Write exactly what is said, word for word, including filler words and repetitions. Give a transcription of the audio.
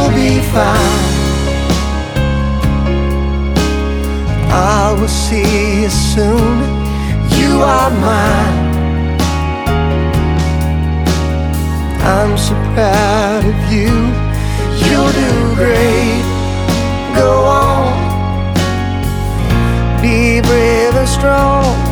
you'll be fine. I will see you soon, you are mine. I'm so proud of you, you'll do great. Go on, be brave and strong.